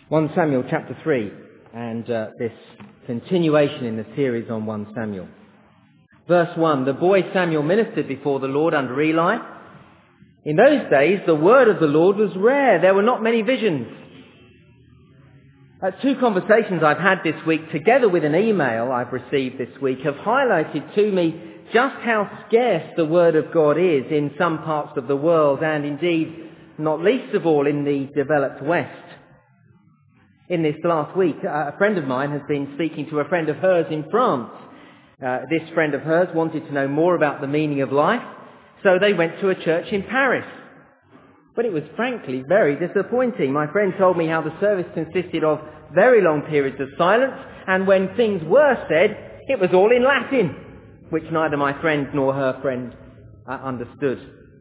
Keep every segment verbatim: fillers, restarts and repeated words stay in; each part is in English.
First Samuel chapter three, and uh, this continuation in the series on First Samuel. Verse one, the boy Samuel ministered before the Lord under Eli. In those days, the word of the Lord was rare. There were not many visions. Uh, two conversations I've had this week, together with an email I've received this week, have highlighted to me just how scarce the word of God is in some parts of the world, and indeed, not least of all, in the developed West. In this last week, uh, a friend of mine has been speaking to a friend of hers in France. Uh, this friend of hers wanted to know more about the meaning of life, so they went to a church in Paris. But it was frankly very disappointing. My friend told me how the service consisted of very long periods of silence, and when things were said, it was all in Latin, which neither my friend nor her friend uh, understood.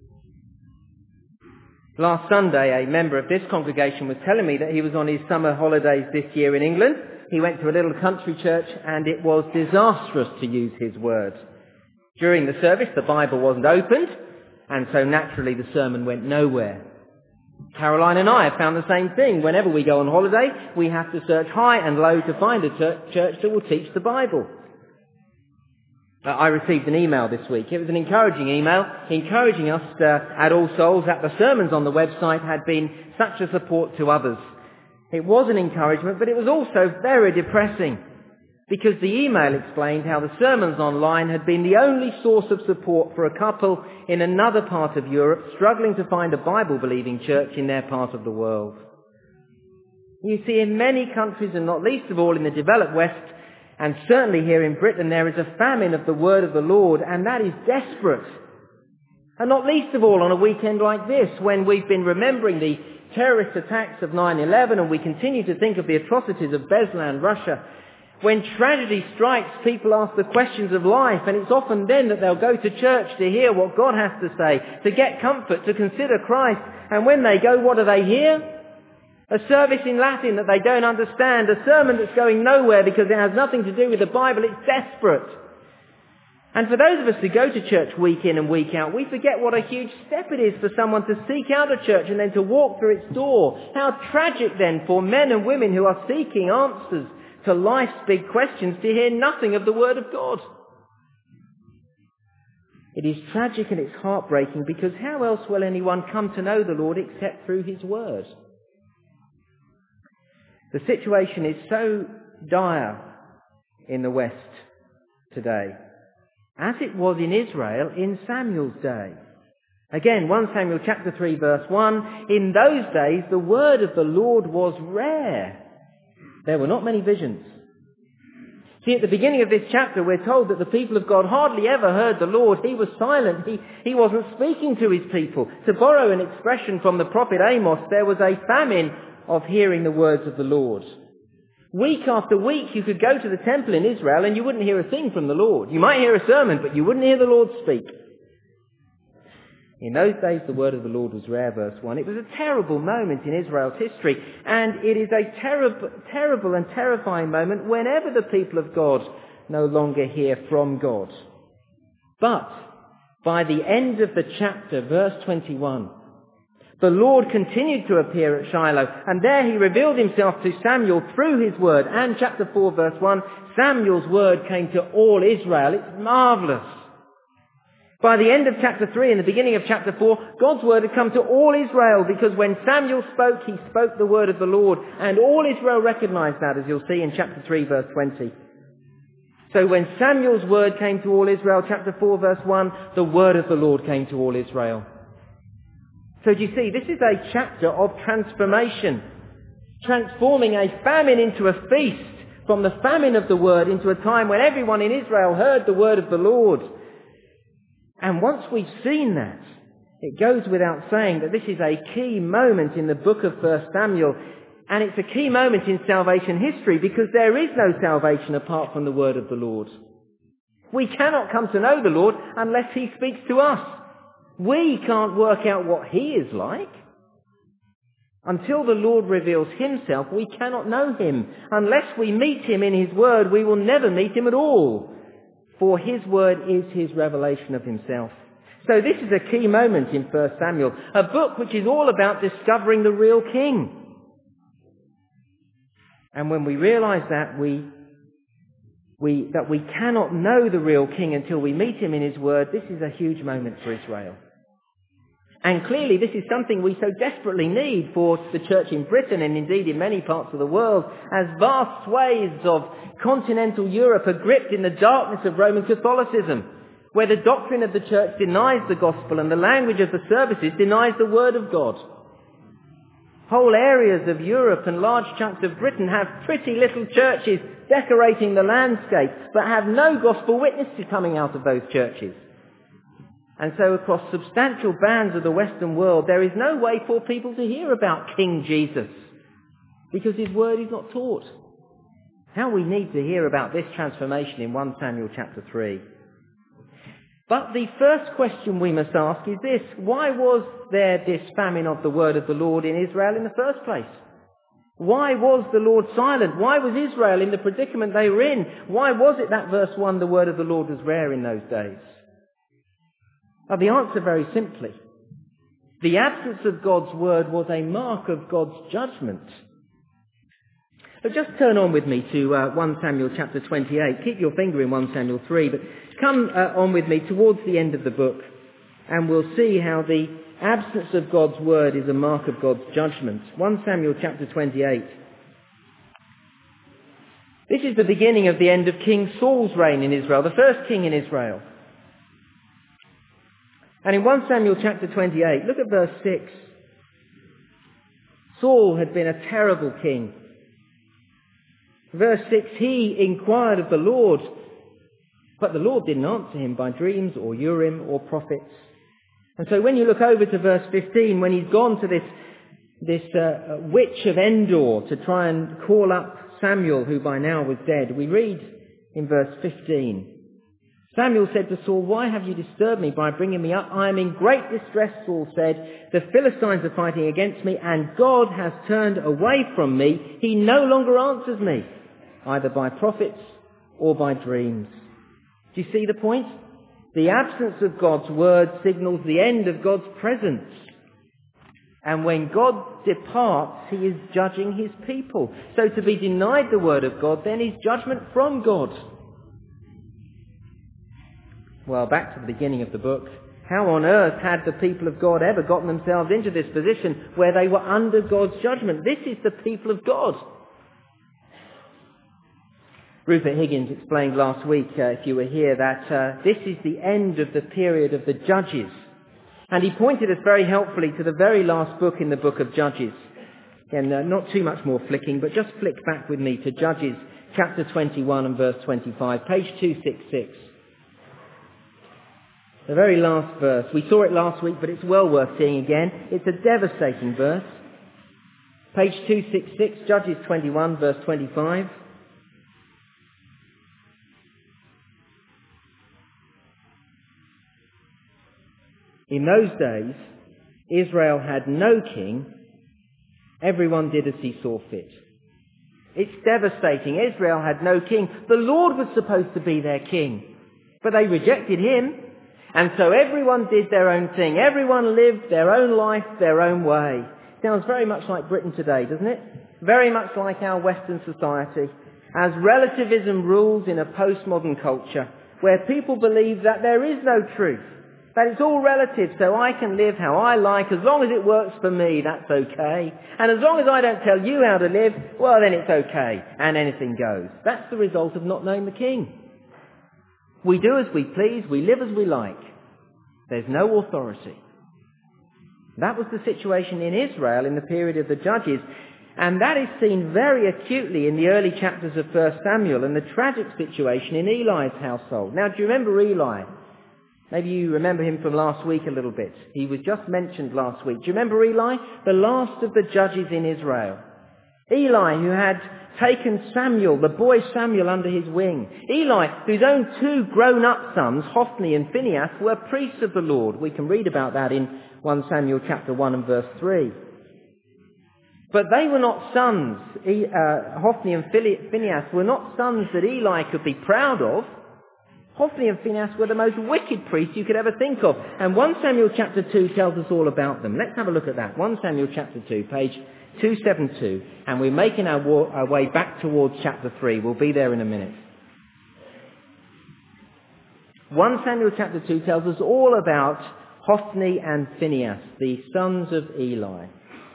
Last Sunday, a member of this congregation was telling me that he was on his summer holidays this year in England. He went to a little country church, and it was disastrous, to use his words. During the service, the Bible wasn't opened, and so naturally the sermon went nowhere. Caroline and I have found the same thing. Whenever we go on holiday, we have to search high and low to find a church that will teach the Bible. Uh, I received an email this week. It was an encouraging email, encouraging us uh, at All Souls that the sermons on the website had been such a support to others. It was an encouragement, but it was also very depressing, because the email explained how the sermons online had been the only source of support for a couple in another part of Europe struggling to find a Bible-believing church in their part of the world. You see, in many countries, and not least of all in the developed West, and certainly here in Britain, there is a famine of the word of the Lord, and that is desperate. And not least of all on a weekend like this, when we've been remembering the terrorist attacks of nine eleven, and we continue to think of the atrocities of Beslan, Russia. When tragedy strikes, people ask the questions of life, and it's often then that they'll go to church to hear what God has to say, to get comfort, to consider Christ. And when they go, what do they hear? A service in Latin that they don't understand, a sermon that's going nowhere because it has nothing to do with the Bible. It's desperate. And for those of us who go to church week in and week out, we forget what a huge step it is for someone to seek out a church and then to walk through its door. How tragic then for men and women who are seeking answers to life's big questions to hear nothing of the Word of God. It is tragic and it's heartbreaking, because how else will anyone come to know the Lord except through His Word? The situation is so dire in the West today, as it was in Israel in Samuel's day. Again, First Samuel chapter three verse one, in those days the word of the Lord was rare. There were not many visions. See, at the beginning of this chapter we're told that the people of God hardly ever heard the Lord. He was silent. He, he wasn't speaking to His people. To borrow an expression from the prophet Amos, there was a famine of hearing the words of the Lord. Week after week you could go to the temple in Israel and you wouldn't hear a thing from the Lord. You might hear a sermon, but you wouldn't hear the Lord speak. In those days the word of the Lord was rare, verse one. It was a terrible moment in Israel's history, and it is a terrible, terrible and terrifying moment whenever the people of God no longer hear from God. But by the end of the chapter, verse twenty-one, the Lord continued to appear at Shiloh, and there He revealed Himself to Samuel through His word. And chapter four verse one, Samuel's word came to all Israel. It's marvellous. By the end of chapter three and the beginning of chapter four, God's word had come to all Israel, because when Samuel spoke, he spoke the word of the Lord, and all Israel recognized that, as you'll see in chapter three verse twenty. So when Samuel's word came to all Israel, chapter four verse one, the word of the Lord came to all Israel. So do you see, this is a chapter of transformation, transforming a famine into a feast, from the famine of the word into a time when everyone in Israel heard the word of the Lord. And once we've seen that, it goes without saying that this is a key moment in the book of First Samuel, and it's a key moment in salvation history, because there is no salvation apart from the word of the Lord. We cannot come to know the Lord unless He speaks to us. We can't work out what He is like. Until the Lord reveals Himself, we cannot know Him. Unless we meet Him in His word, we will never meet Him at all. For His word is His revelation of Himself. So this is a key moment in First Samuel, a book which is all about discovering the real king. And when we realise that, we, we, that we cannot know the real King until we meet him in his word, this is a huge moment for Israel. And clearly this is something we so desperately need for the church in Britain and indeed in many parts of the world, as vast swathes of continental Europe are gripped in the darkness of Roman Catholicism, where the doctrine of the church denies the gospel and the language of the services denies the word of God. Whole areas of Europe and large chunks of Britain have pretty little churches decorating the landscape, but have no gospel witness coming out of those churches. And so across substantial bands of the Western world, there is no way for people to hear about King Jesus, because his word is not taught. How we need to hear about this transformation in First Samuel chapter three. But the first question we must ask is this: why was there this famine of the word of the Lord in Israel in the first place? Why was the Lord silent? Why was Israel in the predicament they were in? Why was it that verse one, the word of the Lord was rare in those days? Well, the answer very simply: the absence of God's word was a mark of God's judgment. But just turn on with me to uh, First Samuel chapter twenty-eight. Keep your finger in First Samuel three, but come uh, on with me towards the end of the book, and we'll see how the absence of God's word is a mark of God's judgment. First Samuel chapter twenty-eight. This is the beginning of the end of King Saul's reign in Israel, the first king in Israel. And in First Samuel chapter twenty-eight, look at verse six. Saul had been a terrible king. Verse six, he inquired of the Lord, but the Lord didn't answer him by dreams or Urim or prophets. And so when you look over to verse fifteen, when he's gone to this, this uh, witch of Endor to try and call up Samuel, who by now was dead, we read in verse fifteen, Samuel said to Saul, "Why have you disturbed me by bringing me up? I am in great distress," Saul said. "The Philistines are fighting against me, and God has turned away from me. He no longer answers me, either by prophets or by dreams." Do you see the point? The absence of God's word signals the end of God's presence. And when God departs, he is judging his people. So to be denied the word of God then is judgment from God. Well, back to the beginning of the book. How on earth had the people of God ever gotten themselves into this position where they were under God's judgment? This is the people of God. Rupert Higgins explained last week, uh, if you were here, that uh, this is the end of the period of the Judges. And he pointed us very helpfully to the very last book in the book of Judges. Again, uh, not too much more flicking, but just flick back with me to Judges chapter twenty-one and verse twenty-five, page two sixty-six. The very last verse. We saw it last week, but it's well worth seeing again. It's a devastating verse. Page two sixty-six, Judges twenty-one, verse twenty-five. In those days, Israel had no king. Everyone did as he saw fit. It's devastating. Israel had no king. The Lord was supposed to be their king, but they rejected him. And so everyone did their own thing. Everyone lived their own life, their own way. Sounds very much like Britain today, doesn't it? Very much like our Western society, as relativism rules in a postmodern culture, where people believe that there is no truth, that it's all relative, so I can live how I like. As long as it works for me, that's okay. And as long as I don't tell you how to live, well, then it's okay, and anything goes. That's the result of not knowing the King. We do as we please, we live as we like. There's no authority. That was the situation in Israel in the period of the Judges, and that is seen very acutely in the early chapters of First Samuel and the tragic situation in Eli's household. Now, do you remember Eli? Maybe you remember him from last week a little bit. He was just mentioned last week. Do you remember Eli? The last of the judges in Israel. Eli, who had taken Samuel, the boy Samuel, under his wing. Eli, whose own two grown-up sons, Hophni and Phinehas, were priests of the Lord. We can read about that in First Samuel chapter one and verse three. But they were not sons. Uh, Hophni and Phinehas were not sons that Eli could be proud of. Hophni and Phinehas were the most wicked priests you could ever think of. And First Samuel chapter two tells us all about them. Let's have a look at that. First Samuel chapter two, page two seventy-two, and we're making our, wa- our way back towards chapter three. We'll be there in a minute. First Samuel chapter two tells us all about Hophni and Phinehas, the sons of Eli.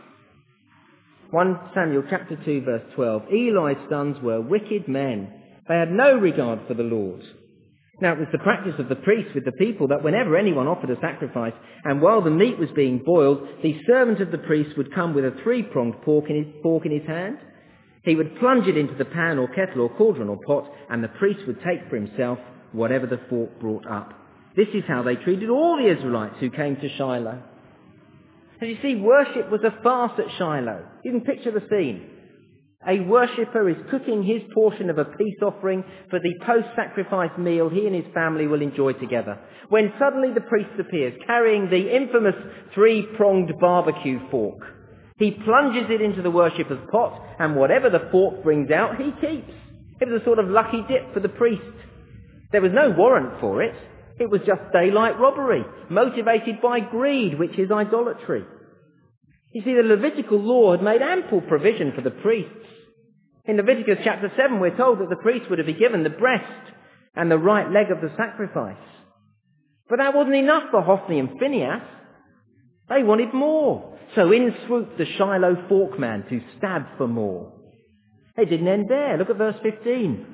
First Samuel chapter two verse twelve. Eli's sons were wicked men. They had no regard for the Lord. Now it was the practice of the priests with the people that whenever anyone offered a sacrifice, and while the meat was being boiled, the servant of the priest would come with a three-pronged fork in his, fork in his hand. He would plunge it into the pan or kettle or cauldron or pot, and the priest would take for himself whatever the fork brought up. This is how they treated all the Israelites who came to Shiloh. And you see, worship was a farce at Shiloh. You can picture the scene. A worshipper is cooking his portion of a peace offering for the post-sacrifice meal he and his family will enjoy together. When suddenly the priest appears, carrying the infamous three-pronged barbecue fork. He plunges it into the worshipper's pot, and whatever the fork brings out, he keeps. It was a sort of lucky dip for the priest. There was no warrant for it. It was just daylight robbery, motivated by greed, which is idolatry. You see, the Levitical law had made ample provision for the priests. In Leviticus chapter seven, we're told that the priest would have been given the breast and the right leg of the sacrifice. But that wasn't enough for Hophni and Phinehas. They wanted more. So in swooped the Shiloh forkman to stab for more. It didn't end there. Look at verse fifteen.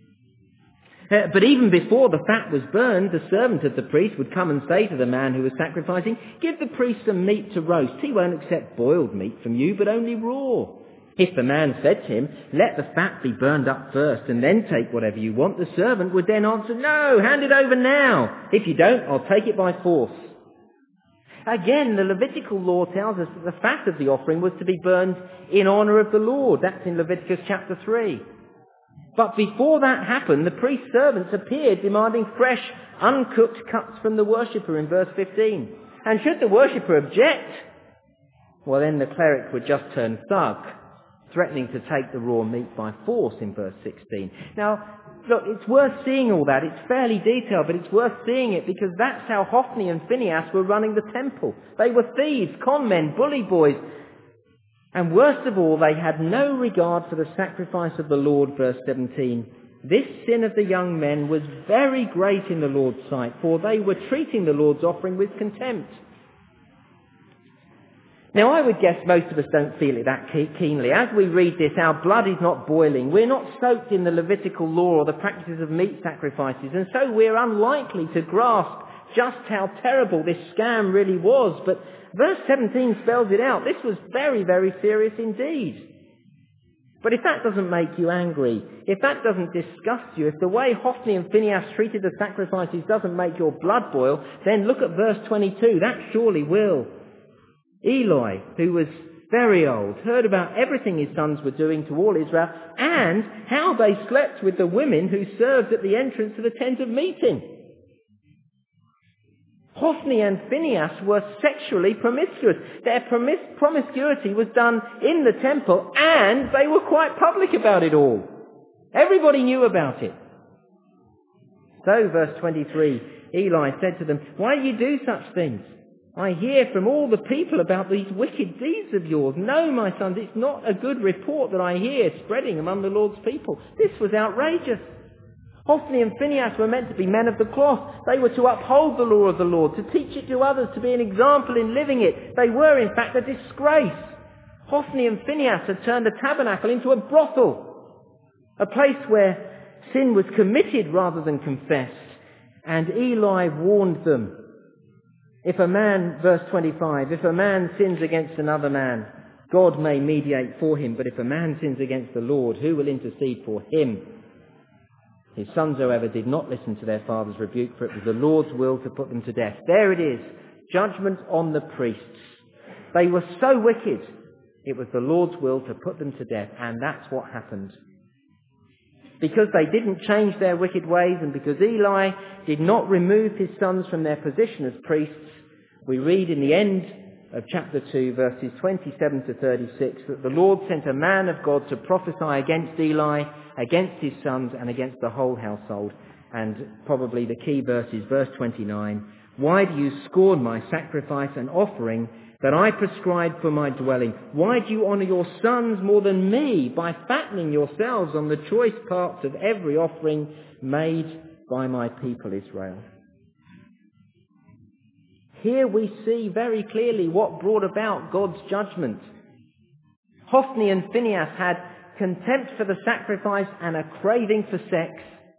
Uh, but even before the fat was burned, the servant of the priest would come and say to the man who was sacrificing, "Give the priest some meat to roast. He won't accept boiled meat from you, but only raw." If the man said to him, "Let the fat be burned up first and then take whatever you want," the servant would then answer, "No, hand it over now. If you don't, I'll take it by force." Again, the Levitical law tells us that the fat of the offering was to be burned in honour of the Lord. That's in Leviticus chapter three. But before that happened, the priest's servants appeared demanding fresh, uncooked cuts from the worshipper in verse fifteen. And should the worshipper object, well then the cleric would just turn thug, threatening to take the raw meat by force in verse sixteen. Now, look, it's worth seeing all that. It's fairly detailed, but it's worth seeing it because that's how Hophni and Phinehas were running the temple. They were thieves, con men, bully boys. And worst of all, they had no regard for the sacrifice of the Lord, verse seventeen. This sin of the young men was very great in the Lord's sight, for they were treating the Lord's offering with contempt. Now, I would guess most of us don't feel it that keenly. As we read this, our blood is not boiling. We're not soaked in the Levitical law or the practices of meat sacrifices, and so we're unlikely to grasp just how terrible this scam really was. But verse seventeen spells it out. This was very, very serious indeed. But if that doesn't make you angry, if that doesn't disgust you, if the way Hophni and Phinehas treated the sacrifices doesn't make your blood boil, then look at verse twenty-two. That surely will. Eli, who was very old, heard about everything his sons were doing to all Israel and how they slept with the women who served at the entrance to the tent of meeting. Hophni and Phinehas were sexually promiscuous. Their promis- promiscuity was done in the temple, and they were quite public about it all. Everybody knew about it. So, verse twenty-three, Eli said to them, "Why do you do such things? I hear from all the people about these wicked deeds of yours. No, my sons, it's not a good report that I hear spreading among the Lord's people." This was outrageous. Hophni and Phinehas were meant to be men of the cloth. They were to uphold the law of the Lord, to teach it to others, to be an example in living it. They were, in fact, a disgrace. Hophni and Phinehas had turned the tabernacle into a brothel, a place where sin was committed rather than confessed. And Eli warned them, if a man, verse twenty-five, if a man sins against another man, God may mediate for him, but if a man sins against the Lord, who will intercede for him? His sons, however, did not listen to their father's rebuke, for it was the Lord's will to put them to death. There it is, judgment on the priests. They were so wicked, it was the Lord's will to put them to death, and that's what happened. Because they didn't change their wicked ways, and because Eli did not remove his sons from their position as priests, we read in the end of chapter two, verses twenty-seven to thirty-six, that the Lord sent a man of God to prophesy against Eli, against his sons, and against the whole household. And probably the key verse is verse twenty-nine. "Why do you scorn my sacrifice and offering that I prescribed for my dwelling. Why do you honour your sons more than me by fattening yourselves on the choice parts of every offering made by my people Israel? Here we see very clearly what brought about God's judgment. Hophni and Phinehas had contempt for the sacrifice and a craving for sex.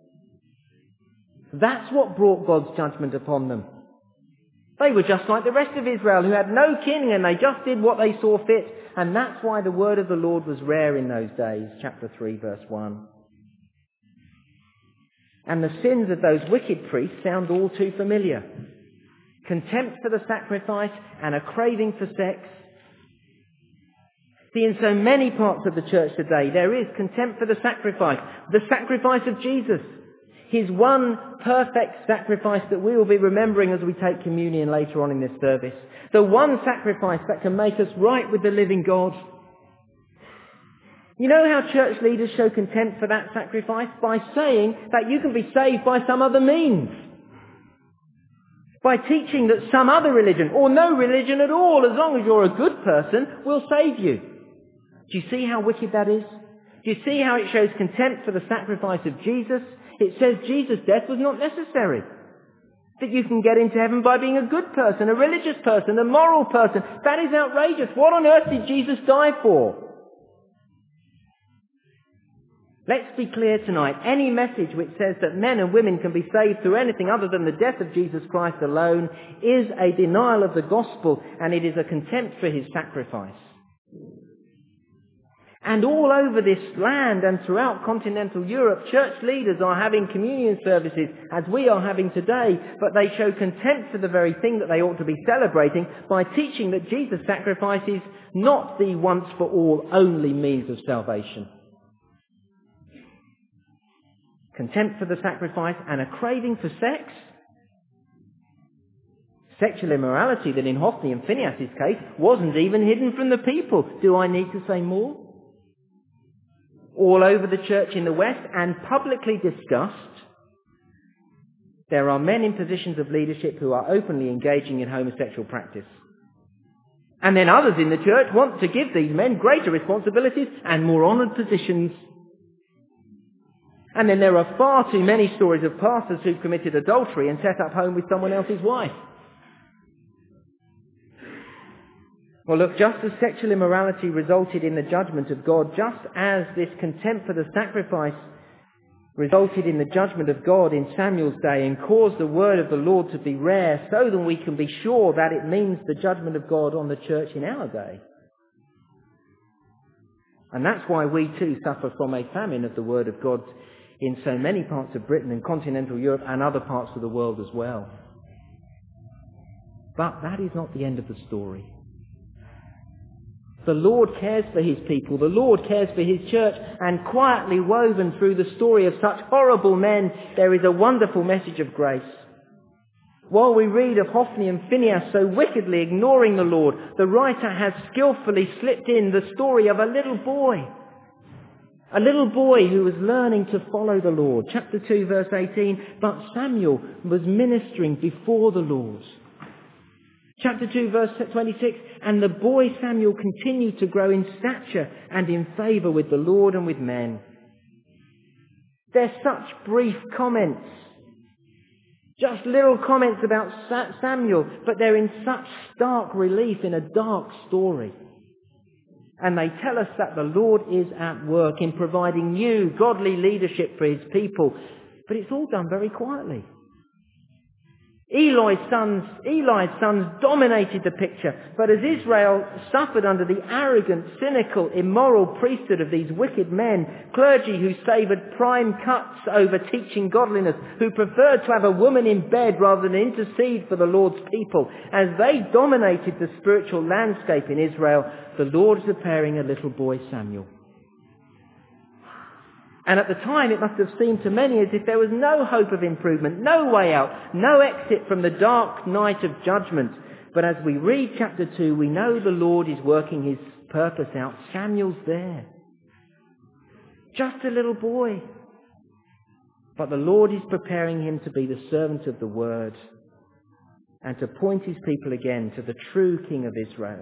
That's what brought God's judgment upon them. They were just like the rest of Israel, who had no king, and they just did what they saw fit. And that's why the word of the Lord was rare in those days. Chapter three, verse one. And the sins of those wicked priests sound all too familiar. Contempt for the sacrifice and a craving for sex. See, in so many parts of the church today, there is contempt for the sacrifice. The sacrifice of Jesus. His one perfect sacrifice that we will be remembering as we take communion later on in this service. The one sacrifice that can make us right with the living God. You know how church leaders show contempt for that sacrifice? By saying that you can be saved by some other means. By teaching that some other religion, or no religion at all, as long as you're a good person, will save you. Do you see how wicked that is? Do you see how it shows contempt for the sacrifice of Jesus? It says Jesus' death was not necessary. That you can get into heaven by being a good person, a religious person, a moral person. That is outrageous. What on earth did Jesus die for? Let's be clear tonight. Any message which says that men and women can be saved through anything other than the death of Jesus Christ alone is a denial of the gospel, and it is a contempt for his sacrifice. And all over this land and throughout continental Europe, church leaders are having communion services as we are having today, but they show contempt for the very thing that they ought to be celebrating by teaching that Jesus' sacrifice is not the once for all only means of salvation. Contempt for the sacrifice and a craving for sex. Sexual immorality that in Hophni and Phinehas' case wasn't even hidden from the people. Do I need to say more? All over the church in the West and publicly discussed, there are men in positions of leadership who are openly engaging in homosexual practice. And then others in the church want to give these men greater responsibilities and more honoured positions. And then there are far too many stories of pastors who've committed adultery and set up home with someone else's wife. Well, look, just as sexual immorality resulted in the judgment of God, just as this contempt for the sacrifice resulted in the judgment of God in Samuel's day and caused the word of the Lord to be rare, so that we can be sure that it means the judgment of God on the church in our day. And that's why we too suffer from a famine of the word of God in so many parts of Britain and continental Europe and other parts of the world as well. But that is not the end of the story. The Lord cares for his people. The Lord cares for his church. And quietly woven through the story of such horrible men, there is a wonderful message of grace. While we read of Hophni and Phinehas so wickedly ignoring the Lord, the writer has skillfully slipped in the story of a little boy. A little boy who was learning to follow the Lord. Chapter two, verse eighteen, but Samuel was ministering before the Lord. Chapter two, verse twenty-six, and the boy Samuel continued to grow in stature and in favour with the Lord and with men. They're such brief comments. Just little comments about Samuel, but they're in such stark relief in a dark story. And they tell us that the Lord is at work in providing new, godly leadership for his people. But it's all done very quietly. Eli's sons, Eli's sons dominated the picture, but as Israel suffered under the arrogant, cynical, immoral priesthood of these wicked men, clergy who savoured prime cuts over teaching godliness, who preferred to have a woman in bed rather than intercede for the Lord's people, as they dominated the spiritual landscape in Israel, the Lord is preparing a little boy Samuel. And at the time it must have seemed to many as if there was no hope of improvement, no way out, no exit from the dark night of judgment. But as we read chapter two, we know the Lord is working his purpose out. Samuel's there. Just a little boy. But the Lord is preparing him to be the servant of the word. and to point his people again to the true King of Israel.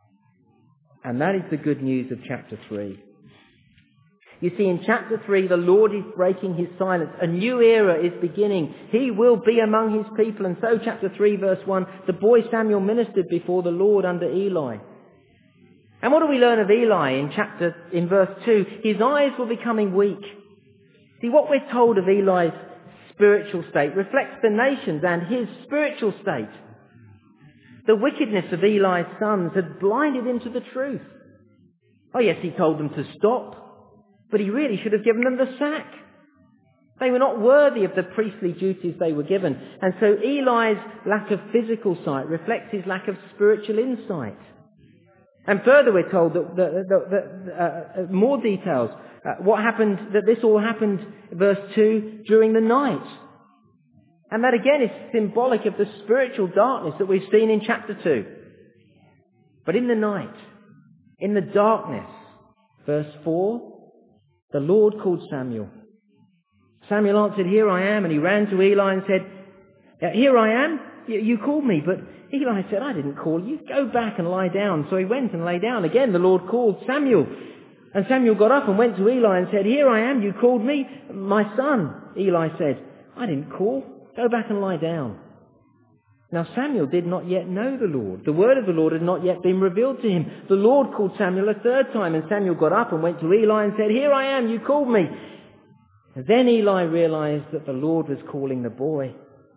And that is the good news of chapter three. You see, in chapter three, the Lord is breaking his silence. A new era is beginning. He will be among his people. And so, chapter three, verse one, the boy Samuel ministered before the Lord under Eli. And what do we learn of Eli in chapter, in verse two? His eyes were becoming weak. See, what we're told of Eli's spiritual state reflects the nation's and his spiritual state. The wickedness of Eli's sons had blinded him to the truth. Oh yes, he told them to stop. But he really should have given them the sack. They were not worthy of the priestly duties they were given. And so Eli's lack of physical sight reflects his lack of spiritual insight. And further we're told that, that, that, that uh, more details. Uh, what happened, that this all happened, verse two, during the night. And that again is symbolic of the spiritual darkness that we've seen in chapter two. But in the night, in the darkness, verse four, the Lord called Samuel. Samuel answered, "Here I am." And he ran to Eli and said, "Here I am. You, you called me." But Eli said, "I didn't call you. Go back and lie down." So he went and lay down. Again, the Lord called Samuel. And Samuel got up and went to Eli and said, "Here I am. You called me." "My son," Eli said, "I didn't call. Go back and lie down." Now Samuel did not yet know the Lord. The word of the Lord had not yet been revealed to him. The Lord called Samuel a third time, and Samuel got up and went to Eli and said, "Here I am, you called me." And then Eli realized that the Lord was calling the boy.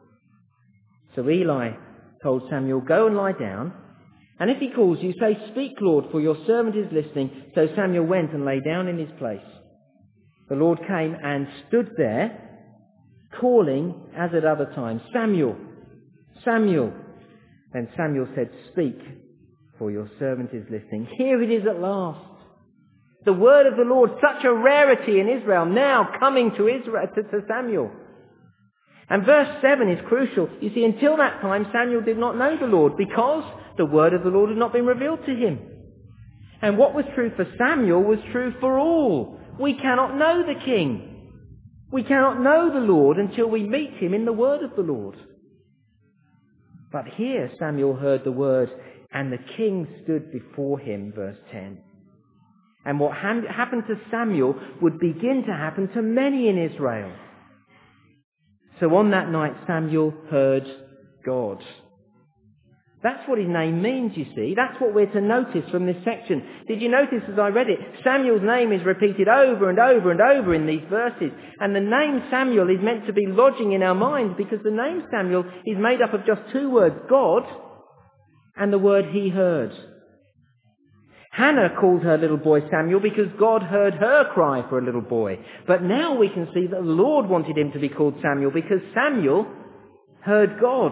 So Eli told Samuel, "Go and lie down, and if he calls you, say, 'Speak, Lord, for your servant is listening.'" So Samuel went and lay down in his place. The Lord came and stood there, calling as at other times, "Samuel, Samuel." Then Samuel said, "Speak, for your servant is listening." Here it is at last. The word of the Lord, such a rarity in Israel, now coming to Israel, to, to Samuel. And verse seven is crucial. You see, until that time, Samuel did not know the Lord because the word of the Lord had not been revealed to him. And what was true for Samuel was true for all. We cannot know the King. We cannot know the Lord until we meet him in the word of the Lord. But here Samuel heard the word, and the king stood before him, verse ten. And what ha- happened to Samuel would begin to happen to many in Israel. So on that night Samuel heard God. That's what his name means, you see. That's what we're to notice from this section. Did you notice as I read it, Samuel's name is repeated over and over and over in these verses. And the name Samuel is meant to be lodging in our minds because the name Samuel is made up of just two words, God and the word he heard. Hannah called her little boy Samuel because God heard her cry for a little boy. But now we can see that the Lord wanted him to be called Samuel because Samuel heard God.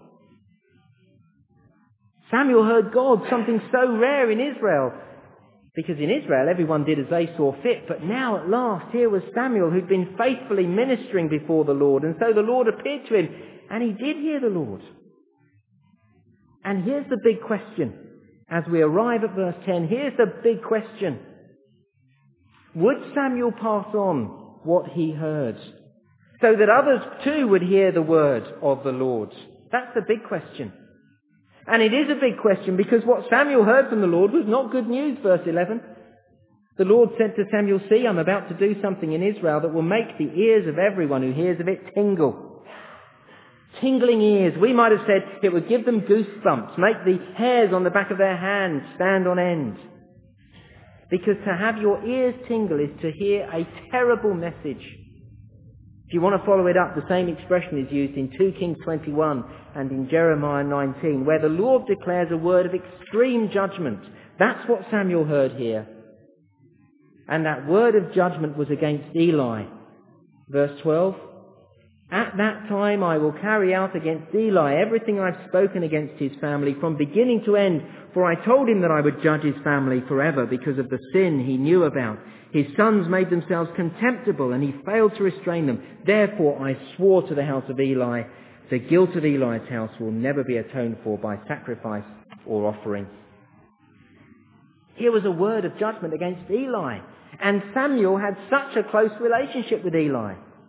Samuel heard God, something so rare in Israel. Because in Israel, everyone did as they saw fit. But now, at last, here was Samuel who'd been faithfully ministering before the Lord. And so the Lord appeared to him, and he did hear the Lord. And here's the big question. As we arrive at verse ten, here's the big question. Would Samuel pass on what he heard so that others too would hear the word of the Lord? That's the big question. And it is a big question because what Samuel heard from the Lord was not good news, verse eleven. The Lord said to Samuel, "See, I'm about to do something in Israel that will make the ears of everyone who hears of it tingle." Tingling ears. We might have said it would give them goosebumps, make the hairs on the back of their hands stand on end. Because to have your ears tingle is to hear a terrible message. If you want to follow it up, the same expression is used in two Kings twenty-one and in Jeremiah nineteen, where the Lord declares a word of extreme judgment. That's what Samuel heard here. And that word of judgment was against Eli. Verse twelve, "At that time I will carry out against Eli everything I've spoken against his family from beginning to end, for I told him that I would judge his family forever because of the sin he knew about. His sons made themselves contemptible and he failed to restrain them. Therefore I swore to the house of Eli, the guilt of Eli's house will never be atoned for by sacrifice or offering." Here was a word of judgment against Eli. And Samuel had such a close relationship with Eli.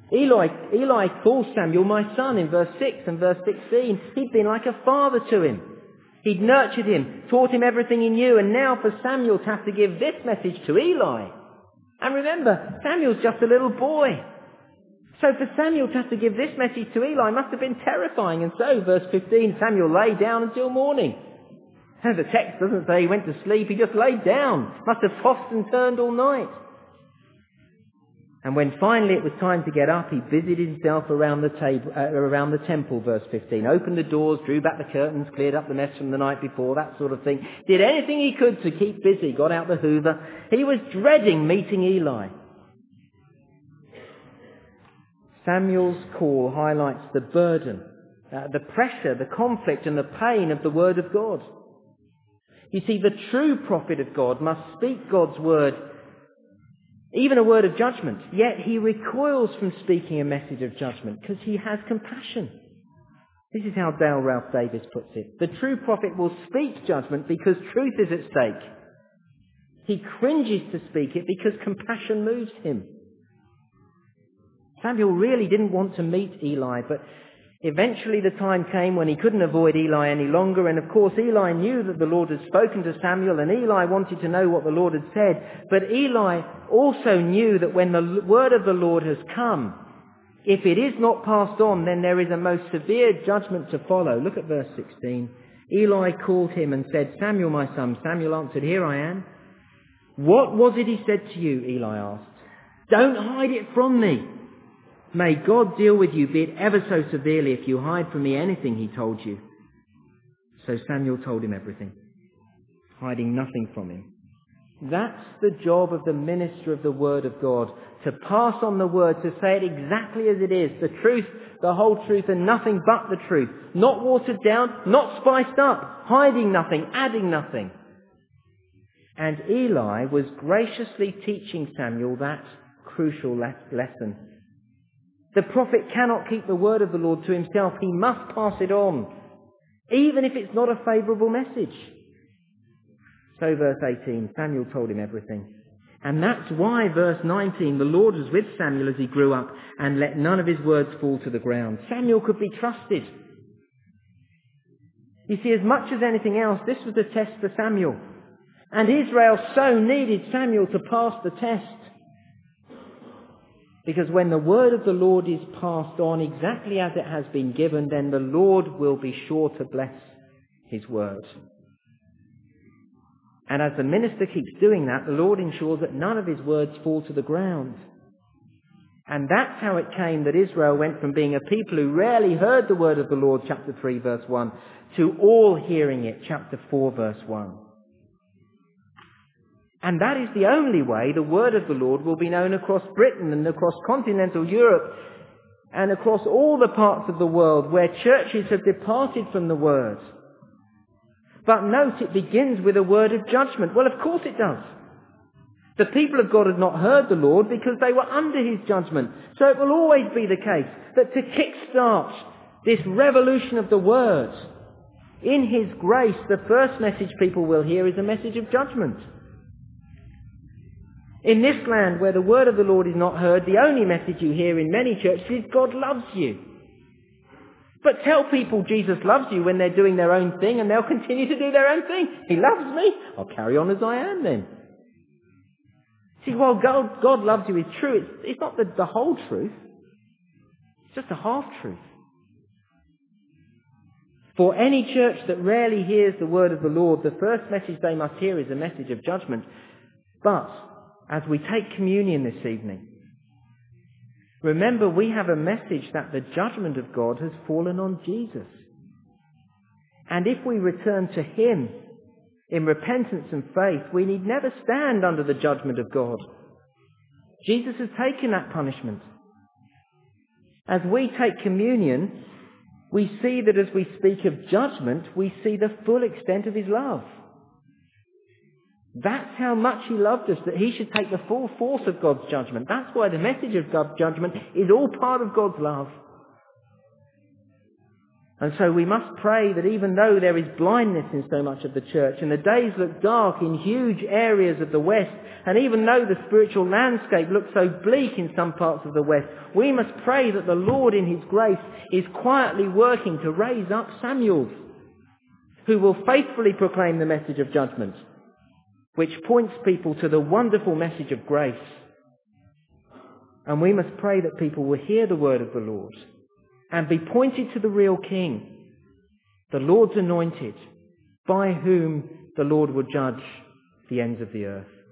Eli, Eli calls Samuel my son in verse six and verse sixteen. He'd been like a father to him. He'd nurtured him, taught him everything he knew, and now for Samuel to have to give this message to Eli. And remember, Samuel's just a little boy. So for Samuel to have to give this message to Eli must have been terrifying. And so, verse fifteen, Samuel lay down until morning. And the text doesn't say he went to sleep, he just laid down. Must have tossed and turned all night. And when finally it was time to get up, he busied himself around the table, uh, around the temple, verse fifteen. Opened the doors, drew back the curtains, cleared up the mess from the night before, that sort of thing. Did anything he could to keep busy, got out the hoover. He was dreading meeting Eli. Samuel's call highlights the burden, uh, the pressure, the conflict and the pain of the word of God. You see, the true prophet of God must speak God's word, even a word of judgment, yet he recoils from speaking a message of judgment because he has compassion. This is how Dale Ralph Davis puts it. The true prophet will speak judgment because truth is at stake. He cringes to speak it because compassion moves him. Samuel really didn't want to meet Eli, but eventually the time came when he couldn't avoid Eli any longer, and of course Eli knew that the Lord had spoken to Samuel, and Eli wanted to know what the Lord had said, but Eli also knew that when the word of the Lord has come, if it is not passed on, then there is a most severe judgment to follow. Look at verse sixteen. Eli called him and said, Samuel, my son. Samuel answered, Here I am. What was it he said to you? Eli asked. Don't hide it from me. May God deal with you, be it ever so severely, if you hide from me anything he told you. So Samuel told him everything, hiding nothing from him. That's the job of the minister of the word of God, to pass on the word, to say it exactly as it is, the truth, the whole truth, and nothing but the truth. Not watered down, not spiced up, hiding nothing, adding nothing. And Eli was graciously teaching Samuel that crucial lesson. The prophet cannot keep the word of the Lord to himself. He must pass it on, even if it's not a favourable message. So verse eighteen, Samuel told him everything. And that's why, verse nineteen, the Lord was with Samuel as he grew up and let none of his words fall to the ground. Samuel could be trusted. You see, as much as anything else, this was a test for Samuel. And Israel so needed Samuel to pass the test. Because when the word of the Lord is passed on exactly as it has been given, then the Lord will be sure to bless his word. And as the minister keeps doing that, the Lord ensures that none of his words fall to the ground. And that's how it came that Israel went from being a people who rarely heard the word of the Lord, chapter three, verse one, to all hearing it, chapter four, verse one. And that is the only way the word of the Lord will be known across Britain and across continental Europe and across all the parts of the world where churches have departed from the word. But note, it begins with a word of judgment. Well, of course it does. The people of God had not heard the Lord because they were under his judgment. So it will always be the case that to kickstart this revolution of the word, in his grace, the first message people will hear is a message of judgment. In this land where the word of the Lord is not heard, the only message you hear in many churches is God loves you. But tell people Jesus loves you when they're doing their own thing, and they'll continue to do their own thing. He loves me. I'll carry on as I am then. See, while God, God loves you is true, it's, it's not the, the whole truth. It's just a half-truth. For any church that rarely hears the word of the Lord, the first message they must hear is a message of judgment. But as we take communion this evening, remember we have a message that the judgment of God has fallen on Jesus. And if we return to him in repentance and faith, we need never stand under the judgment of God. Jesus has taken that punishment. As we take communion, we see that as we speak of judgment, we see the full extent of his love. That's how much he loved us, that he should take the full force of God's judgment. That's why the message of God's judgment is all part of God's love. And so we must pray that even though there is blindness in so much of the church, and the days look dark in huge areas of the West, and even though the spiritual landscape looks so bleak in some parts of the West, we must pray that the Lord in his grace is quietly working to raise up Samuels who will faithfully proclaim the message of judgment, which points people to the wonderful message of grace. And we must pray that people will hear the word of the Lord and be pointed to the real King, the Lord's anointed, by whom the Lord will judge the ends of the earth.